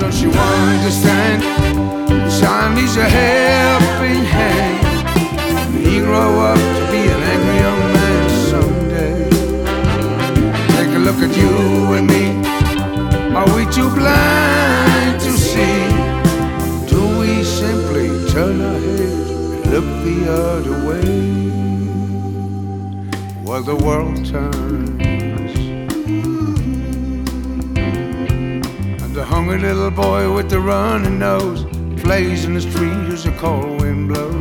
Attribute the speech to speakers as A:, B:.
A: Don't you understand? Son needs a helping hand. He grow up to be an angry young man someday. Take a look at you and me. Are we too blind to see? Do we simply turn our heads and look the other way? Well, the world turns, and the hungry little boy with the running nose plays in the street as the cold wind blows.